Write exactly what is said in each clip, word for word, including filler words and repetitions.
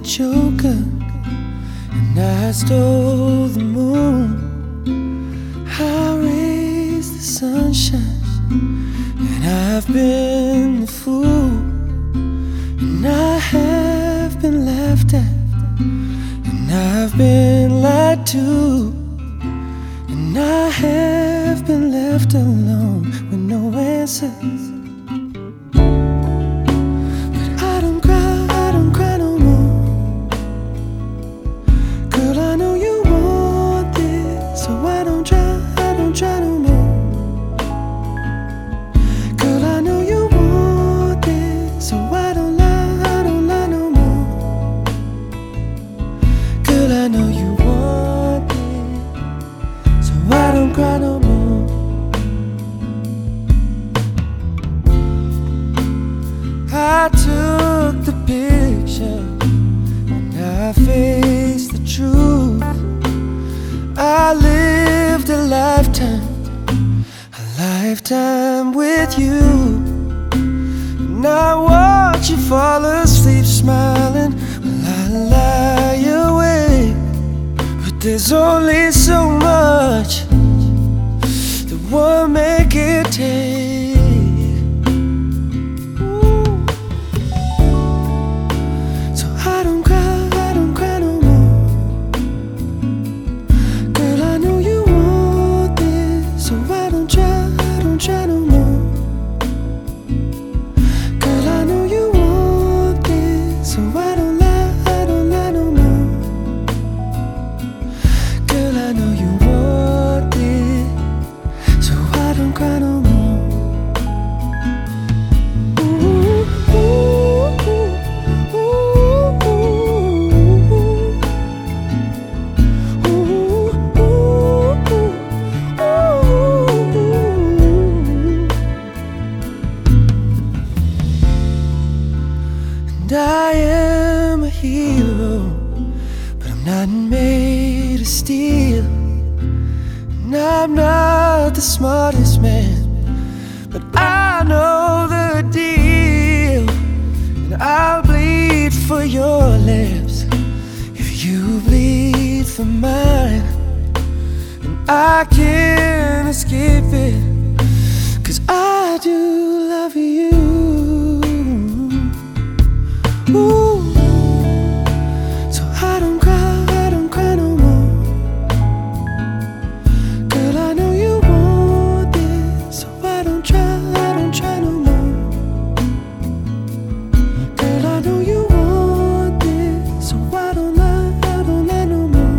joker, and I stole the moon. I raised the sunshine, and I've been the fool, and I have been laughed at, and I've been lied to, and I have been left alone with no answers. Try no more. Girl, I know you want this, so I don't lie, I don't lie no more. Girl, I know you want it, so I don't cry no more. I took the picture and I faced the truth. I lived a lifetime, a lifetime with you, and I watch you fall asleep smiling while I lie awake. But there's only so much that one man can take. Ooh. So I don't cry, I don't cry no more. Girl, I know you want this, so I don't try, I don't try no more. Girl, I know you want this, so I don't lie, I don't lie no more. Girl, I know you want it, so I don't cry no more. Ooh, ooh, ooh, ooh, ooh, ooh, ooh. And I am a hero, but I'm not made of steel. And I'm not the smartest man, but I know the deal. And I'll bleed for your lips if you bleed for mine. And I can't escape it, 'cause I do love you. Ooh. So I don't cry, I don't cry no more. Girl, I know you want this, so I don't try, I don't try no more. Girl, I know you want this, so I don't lie, I don't lie no more.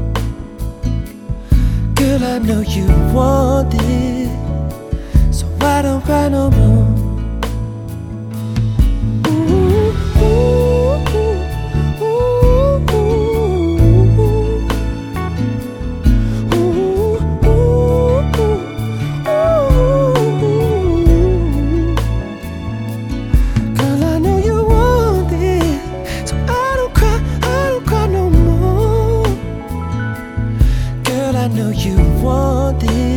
Girl, I know you want it, so I don't cry no more. I know you want this.